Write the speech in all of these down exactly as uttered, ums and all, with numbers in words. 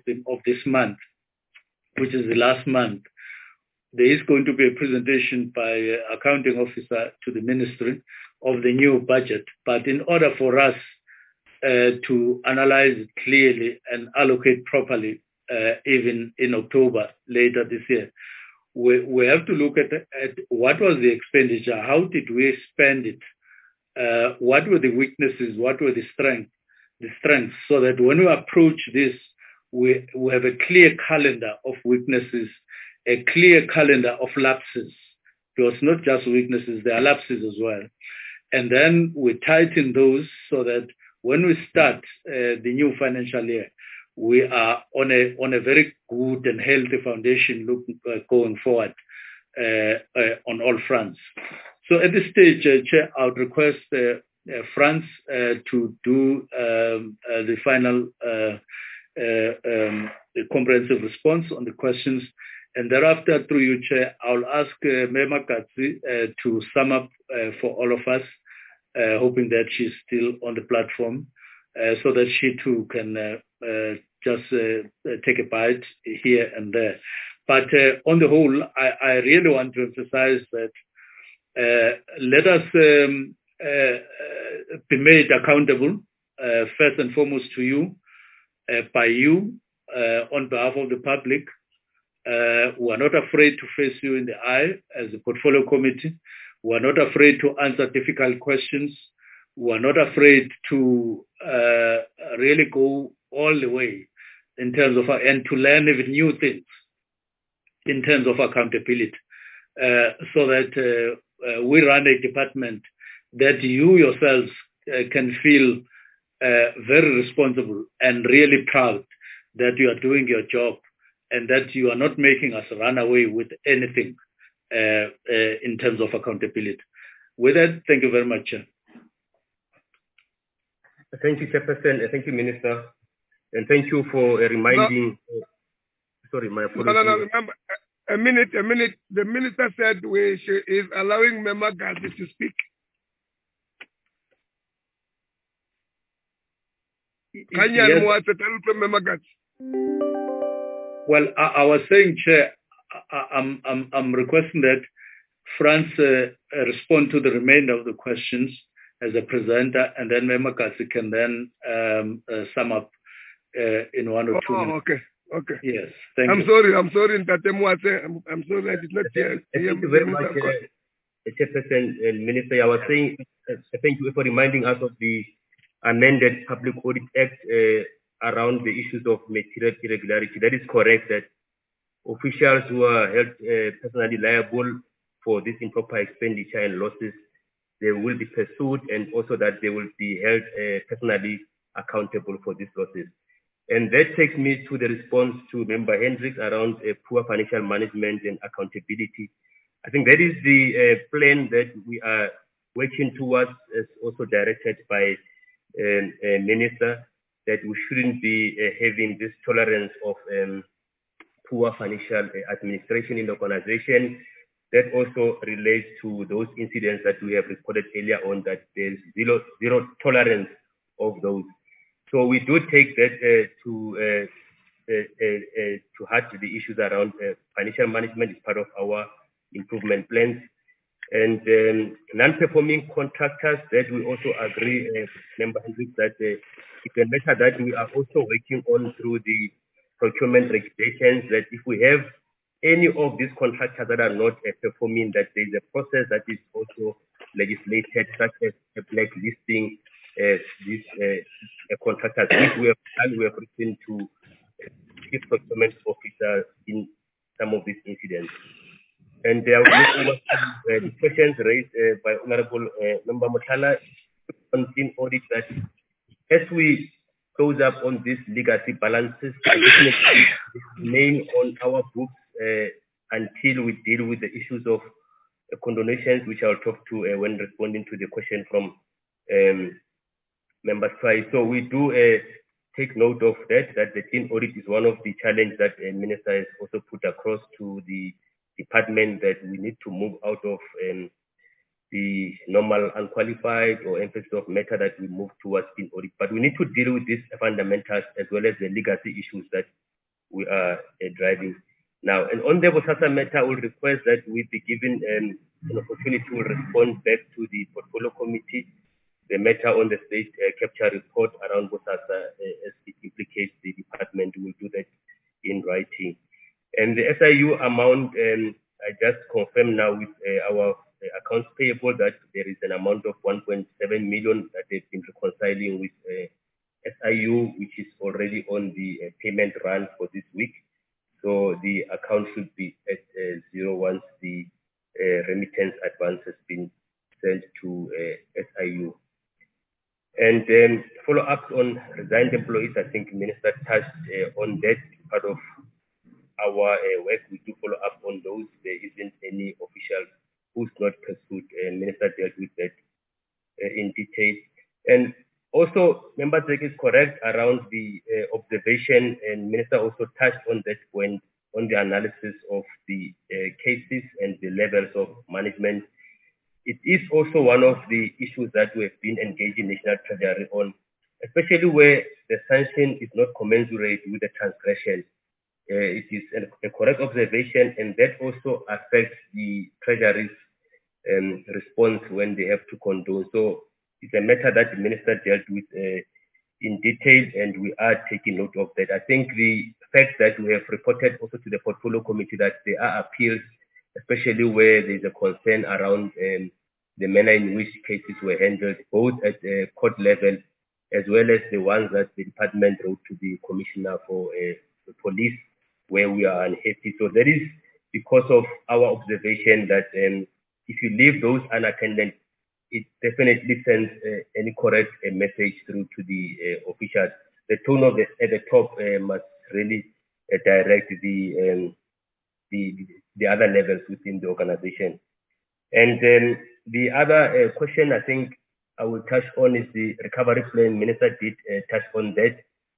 the, of this month, which is the last month, there is going to be a presentation by uh, accounting officer to the ministry of the new budget. But in order for us uh, to analyze it clearly and allocate properly, uh, even in October later this year, we, we have to look at, at what was the expenditure, how did we spend it, uh, what were the weaknesses, what were the strengths, the strengths, so that when we approach this, we, we have a clear calendar of weaknesses, a clear calendar of lapses, because not just weaknesses, there are lapses as well. And then we tighten those so that when we start uh, the new financial year, we are on a on a very good and healthy foundation look, uh, going forward uh, uh, on all fronts. So at this stage, uh, Chair, I would request uh, uh, Frans uh, to do um, uh, the final uh, uh, um, comprehensive response on the questions. And thereafter, through you, Chair, I'll ask uh, Mema Katsi uh, to sum up uh, for all of us, uh, hoping that she's still on the platform, uh, so that she too can uh, uh, just uh, take a bite here and there. But uh, on the whole, I, I really want to emphasize that uh, let us um, uh, be made accountable, uh, first and foremost to you, uh, by you, uh, on behalf of the public. Uh, we are not afraid to face you in the eye as a portfolio committee. We are not afraid to answer difficult questions. We are not afraid to uh, really go all the way in terms of, and to learn even new things in terms of accountability, uh, so that uh, uh, we run a department that you yourselves uh, can feel uh, very responsible and really proud that you are doing your job, and that you are not making us run away with anything uh, uh, in terms of accountability. With that, thank you very much. Thank you, Chairperson. Thank you, Minister. And thank you for uh, reminding... No. Uh, sorry, my apologies. No, no, no, remember, a minute, a minute. The Minister said we should, is allowing Mema Katsi to speak. Yes. Well, I, I was saying, Chair, I, I'm, I'm, I'm requesting that Frans uh, respond to the remainder of the questions as a presenter, and then Mema Katsi can then um, uh, sum up uh, in one or oh, two oh, minutes. okay, okay. Yes, thank I'm you. sorry, I'm sorry, I'm, I'm sorry, I did not hear. Thank you very much, uh, Chairperson and Minister. I was saying, uh, thank you for reminding us of the amended Public Audit Act uh, around the issues of material irregularity. That is correct, that officials who are held uh, personally liable for this improper expenditure and losses, they will be pursued, and also that they will be held uh, personally accountable for these losses. And that takes me to the response to Member Hendricks around uh, poor financial management and accountability. I think that is the uh, plan that we are working towards, as also directed by um, a Minister, that we shouldn't be uh, having this tolerance of um, poor financial uh, administration in the organization. That also relates to those incidents that we have reported earlier on, that there's zero, zero tolerance of those. So we do take that uh, to uh, uh, uh, uh, to heart the issues around uh, financial management as part of our improvement plans. And um, non-performing contractors, that we also agree, uh, Member Hendricks, that uh, it's a matter that we are also working on through the procurement regulations, that if we have any of these contractors that are not uh, performing, that there is a process that is also legislated, such as a blacklisting uh, these uh, contractors, which we have done. We have written to chief procurement officer in some of these incidents. And there will be uh, the questions raised uh, by Honorable uh, Member Mothala on team audit, that as we close up on these legacy balances, remain on our books uh, until we deal with the issues of uh, condonations, which I'll talk to uh, when responding to the question from um, Member Try. So we do uh, take note of that, that the team audit is one of the challenges that the Minister has also put across to the department, that we need to move out of um, the normal unqualified or emphasis of matter, that we move towards team audit. But we need to deal with these fundamentals as well as the legacy issues that we are uh, driving now. And on the Bosasa matter, I will request that we be given um, an opportunity to respond back to the portfolio committee. The matter on the state uh, capture report around Bosasa, uh, as it implicates the department, we will do that in writing. And the S I U amount, um, I just confirm now with uh, our uh, accounts payable that there is an amount of one point seven million that they've been reconciling with uh, S I U, which is already on the uh, payment run for this week. So the account should be at uh, zero once the uh, remittance advance has been sent to uh, S I U. And then follow up on resigned employees, I think Minister touched uh, on that part of our uh, work. We do follow up on those. There isn't any official who's not pursued, and Minister dealt with that uh, in detail. And also, Member Zek is correct around the uh, observation, and Minister also touched on that point on the analysis of the uh, cases and the levels of management. It is also one of the issues that we have been engaging National Treasury on, especially where the sanction is not commensurate with the transgression. Uh, it is a, a correct observation, and that also affects the Treasury's um, response when they have to condone. So it's a matter that the Minister dealt with uh, in detail, and we are taking note of that. I think the fact that we have reported also to the Portfolio Committee that there are appeals, especially where there is a concern around um, the manner in which cases were handled, both at the court level as well as the ones that the department wrote to the Commissioner for uh, the Police, where we are unhappy. So that is because of our observation that um, if you leave those unattended, it definitely sends uh, any correct uh, message through to the uh, officials. The tone of the, at the top uh, must really uh, direct the, um, the the other levels within the organization. And then the other uh, question I think I will touch on is the recovery plan. Minister did uh, touch on that.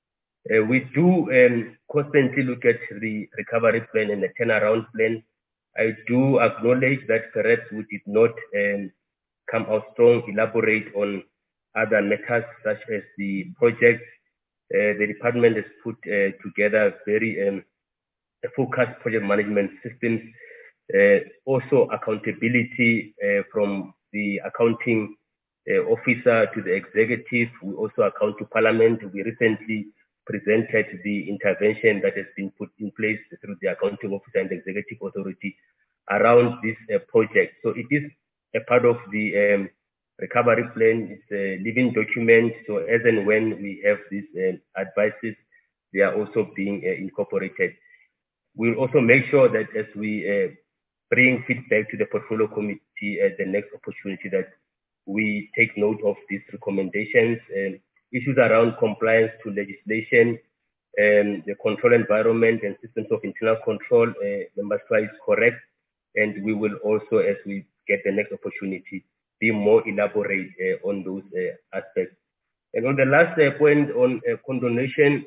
Uh, we do um, constantly look at the recovery plan and the turnaround plan. I do acknowledge that perhaps we did not um, come out strong, elaborate on other matters such as the projects. Uh, the department has put uh, together very um, focused project management systems, uh, also accountability uh, from the accounting uh, officer to the executive. We also account to Parliament. We recently presented the intervention that has been put in place through the accounting officer and the executive authority around this uh, project. So it is a part of the um, recovery plan. It's a living document. So as and when we have these uh, advices, they are also being uh, incorporated. We'll also make sure that as we uh, bring feedback to the portfolio committee at the next opportunity, that we take note of these recommendations and issues around compliance to legislation, and the control environment and systems of internal control. Uh, Member Swa is correct, and we will also, as we get the next opportunity, be more elaborate uh, on those uh, aspects. And on the last uh, point on uh, condonation,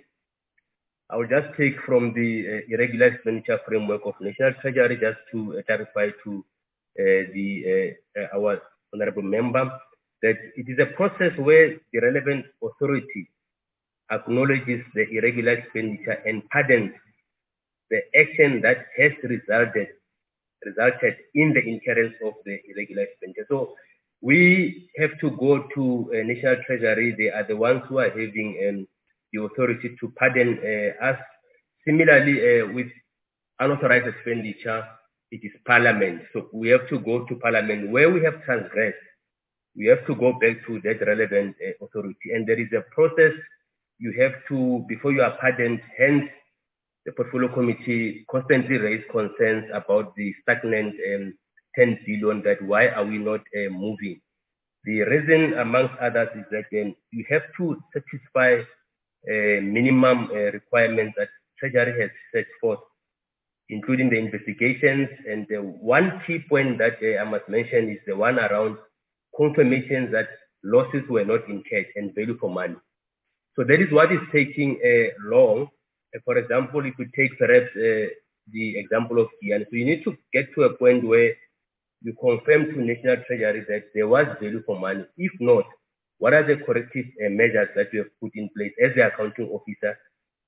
I will just take from the uh, irregular expenditure framework of National Treasury just to uh, clarify to uh, the uh, uh, our honorable member that it is a process where the relevant authority acknowledges the irregular expenditure and pardons the action that has resulted resulted in the incurrence of the irregular expenditure. So we have to go to uh, National Treasury. They are the ones who are having um, the authority to pardon uh, us. Similarly, uh, with unauthorized expenditure, it is Parliament. So we have to go to Parliament. Where we have transgressed, we have to go back to that relevant uh, authority. And there is a process you have to, before you are pardoned, hence the portfolio committee constantly raised concerns about the stagnant um, ten billion, that why are we not uh, moving? The reason, amongst others, is that um, you have to satisfy uh, minimum uh, requirements that Treasury has set forth, including the investigations. And the one key point that uh, I must mention is the one around confirmation that losses were not incurred and value for money. So that is what is taking uh, long. Uh, for example, if we take perhaps uh, the example of Guyana, so you need to get to a point where you confirm to National Treasury that there was value for money. If not, what are the corrective uh, measures that you have put in place as the accounting officer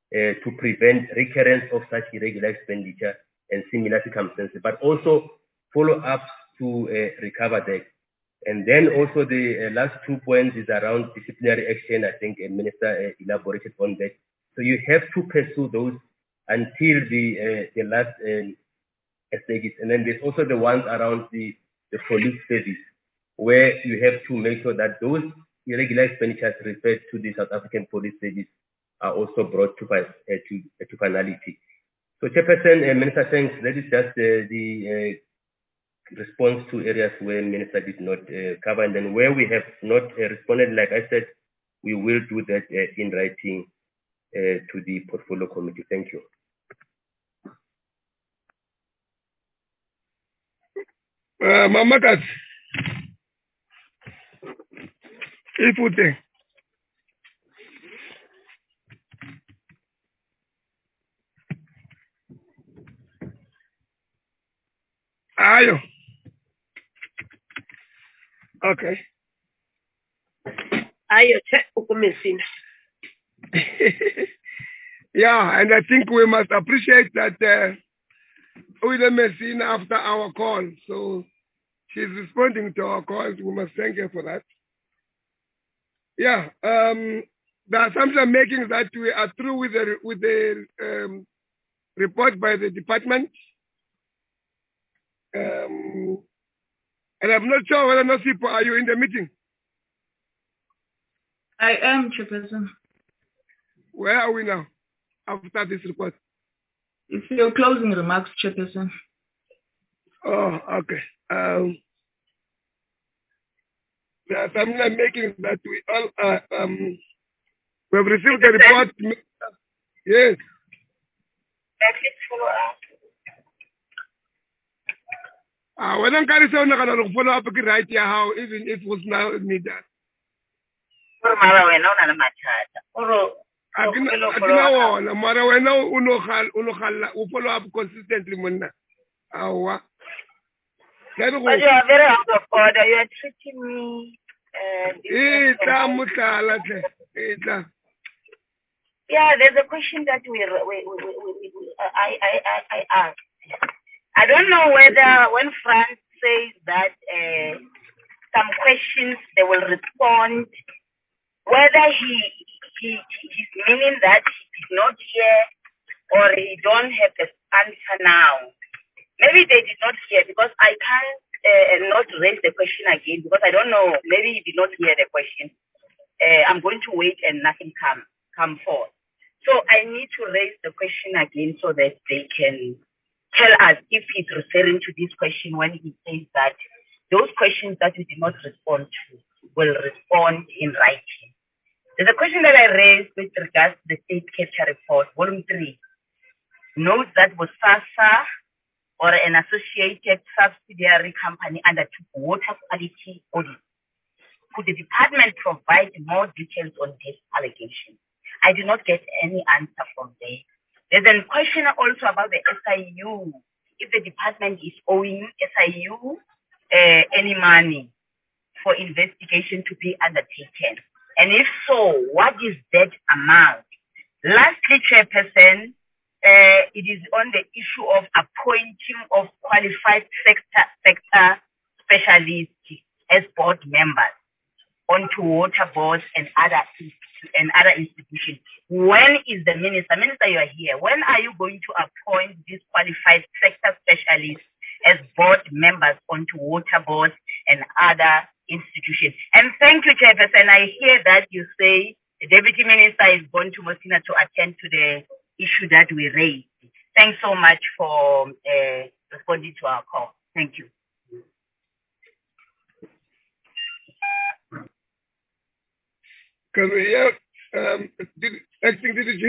uh, to prevent recurrence of such irregular expenditure and similar circumstances, but also follow-ups to uh, recover that. And then also the uh, last two points is around disciplinary action. I think a minister uh, elaborated on that. So you have to pursue those until the uh, the last um, stages. And then there's also the ones around the, the police service, where you have to make sure that those irregular expenditures referred to the South African Police Service are also brought to, uh, to, uh, to finality. So Chairperson, uh, Minister, thanks. That is just uh, the uh, response to areas where Minister did not uh, cover, and then where we have not uh, responded, like I said, we will do that uh, in writing uh, to the Portfolio Committee. Thank you. Uh, Mamakat, Ifute. Ayo. Okay. Ayo, check Ukumesina. Yeah, and I think we must appreciate that uh, Uile Messina after our call. So she's responding to our calls. We must thank her for that. Yeah, um, the assumption I'm making is that we are through with the with the um, report by the department. Um, and I'm not sure whether Nosipo, are you in the meeting? I am, Chairperson. Where are we now after this report? It's your closing remarks, Chairperson. Oh, okay. Um, the assumption I'm making is that we all uh, um, we have received the report. Yes. Ah, when I'm carrying on, I'm going to follow up right here how even if it was now needed. Akina wona mara wena unokhal unokhalla u follow up consistently monna. Awa. But you are very out of order. You are treating me. Ita mutala hle. Ita. Yeah, there's a question that we we we, we, we I I I I asked. I don't know whether when France says that uh, some questions they will respond, whether he he he's meaning that he did not hear or he don't have the answer now. Maybe they did not hear because I can't uh, not raise the question again because I don't know. Maybe he did not hear the question. Uh, I'm going to wait and nothing come come forth. So I need to raise the question again so that they can tell us if he's referring to this question when he says that those questions that we did not respond to will respond in writing. There's a question that I raised with regards to the state capture report, volume three. Notes that was SASSA or an associated subsidiary company undertook water quality audit. Could the department provide more details on this allegation? I did not get any answer from there. There's a question also about the S I U. If the department is owing S I U uh, any money for investigation to be undertaken. And if so, what is that amount? Lastly, Chairperson, uh, it is on the issue of appointing of qualified sector, sector specialists as board members onto water boards and other and other institutions. When is the minister, minister you are here, when are you going to appoint these qualified sector specialists as board members onto water boards and other institutions? And thank you, Chairperson. I hear that you say the Deputy Minister is going to Mosina to attend to the issue that we raised. Thanks so much for uh, responding to our call. Thank you. Can we hear um, did, acting D D G?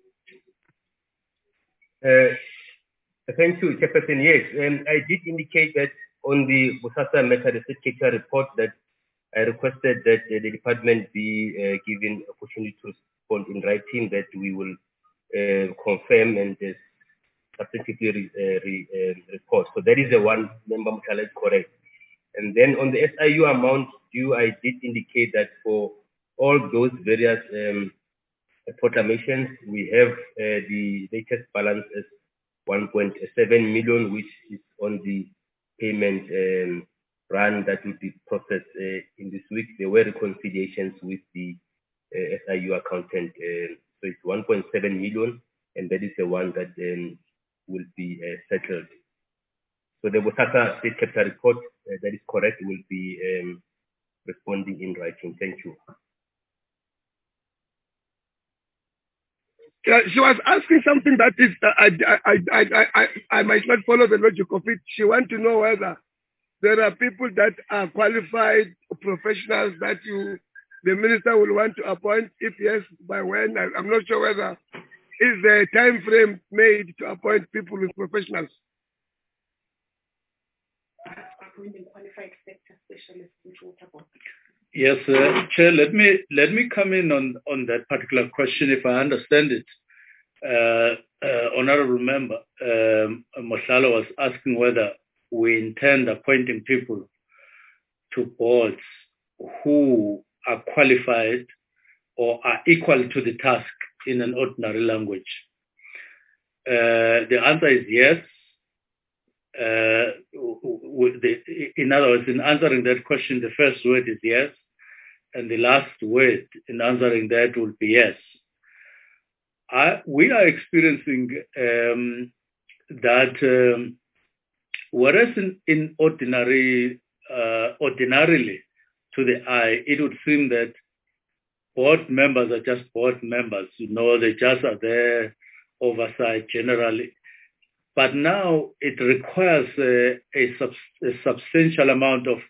Uh, thank you, Chairperson. Yes, um, I did indicate that on the Bosasa matter, the state capture report, that I requested that uh, the department be uh, given opportunity to respond in writing, that we will uh, confirm and uh, substantively re, uh, re, uh, report. So that is the one, Member Mutala is correct. And then on the S I U amount due, I did indicate that for all those various um, proclamations, we have uh, the latest balance as one point seven million, which is on the payment um, run that will be processed uh, in this week. There were reconciliations with the uh, S I U accountant, uh, so it's one point seven million, and that is the one that um, will be uh, settled. So the Bosaka State Capital Report, uh, that is correct, will be um, responding in writing. Thank you. Yeah, she was asking something that is, uh, I, I, I, I, I, I might not follow the logic of it. She wants to know whether there are people that are qualified professionals that you, the minister will want to appoint. If yes, by when? I, I'm not sure whether is the time frame made to appoint people with professionals. Appointing qualified sector specialists in water board. Yes, uh, Chair, let me let me come in on, on that particular question if I understand it. Uh, uh, Honorable Member um, Mohlala was asking whether we intend appointing people to boards who are qualified or are equal to the task in an ordinary language. Uh, the answer is yes. Uh, the, in other words, in answering that question, the first word is yes. And the last word in answering that will be yes. I, we are experiencing um, that um, whereas in, in ordinary, uh, ordinarily to the eye, it would seem that board members are just board members. You know, they just are there oversight generally. But now it requires uh, a, sub, a substantial amount of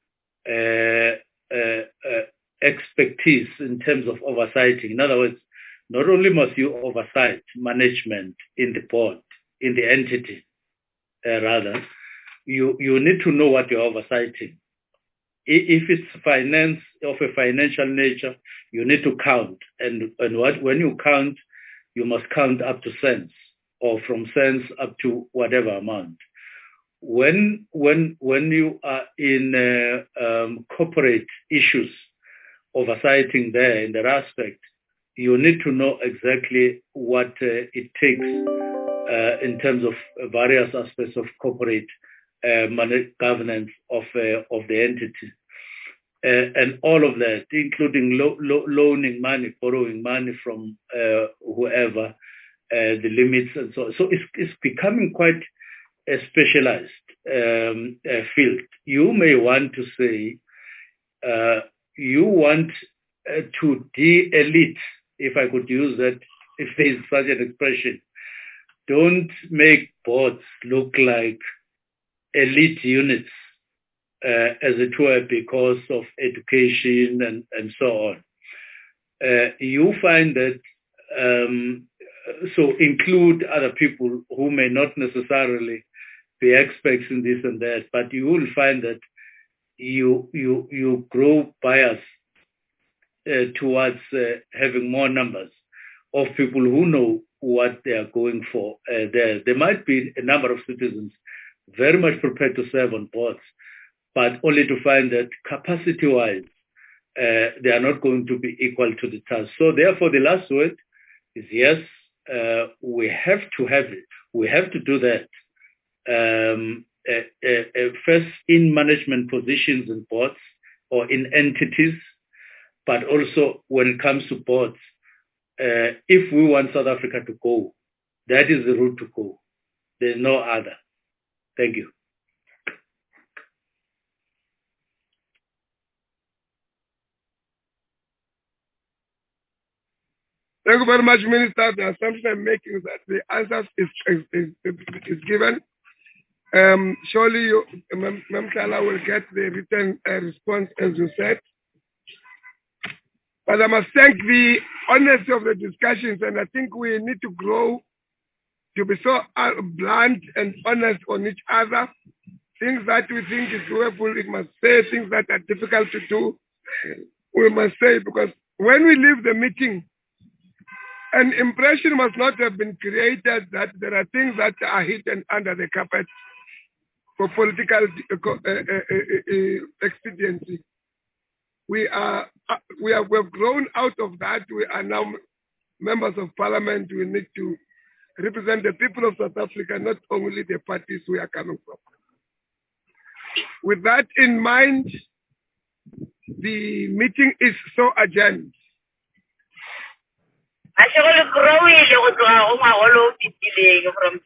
uh, uh, uh, expertise in terms of oversighting. In other words, not only must you oversight management in the board, in the entity, uh, rather, you, you need to know what you're oversighting. If it's finance of a financial nature, you need to count. And, and what, when you count, you must count up to cents, or from cents up to whatever amount. When when when you are in uh, um, corporate issues, oversighting there in that aspect, you need to know exactly what uh, it takes uh, in terms of various aspects of corporate uh, money governance of uh, of the entity, uh, and all of that, including lo- lo- loaning money, borrowing money from uh, whoever, uh, the limits, and so on. So it's it's becoming quite a specialized um, uh, field. You may want to say uh, you want uh, to de-elite, if I could use that, if there is such an expression. Don't make boards look like elite units, uh, as it were, because of education and, and so on. Uh, you find that, um, so include other people who may not necessarily be experts in this and that, but you will find that you you you grow bias uh, towards uh, having more numbers of people who know what they are going for. Uh, there, there might be a number of citizens very much prepared to serve on boards, but only to find that capacity-wise, uh, they are not going to be equal to the task. So therefore, the last word is yes, uh, we have to have it. We have to do that. Um, uh, uh, uh, first in management positions in boards or in entities, but also when it comes to boards, uh, if we want South Africa to go, that is the route to go. There's no other. Thank you. Thank you very much, Minister. The assumption I'm making is that the answer is, is, is, is given. Um, surely, you, Ma'am Tala will get the written uh, response, as you said. But I must thank the honesty of the discussions, and I think we need to grow to be so blunt and honest on each other. Things that we think is doable, we must say. Things that are difficult to do, we must say, because when we leave the meeting, an impression must not have been created that there are things that are hidden under the carpet for political uh, uh, uh, uh, expediency. We are, uh, we have we have grown out of that. We are now members of parliament, we need to represent the people of South Africa, not only the parties we are coming from. With that in mind, the meeting is so adjourned. From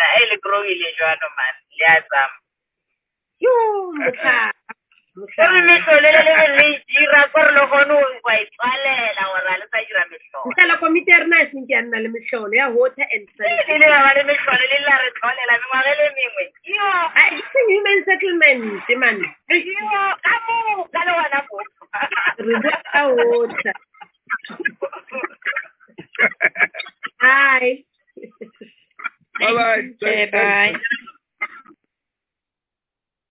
Sorry, me sole le le le dira for lo gono wa itsalela wa ra le sa dira mehlolo. Ntala committee rena se nke nna le mehlolo ya water and sanitation. Le ba le mehlolo le la re tlolela me ngwagele mengwe. Yo, ai se human settlement man. Yo, ka mo ka le wana go. Re bua water. Hi. Bye bye. Bye bye.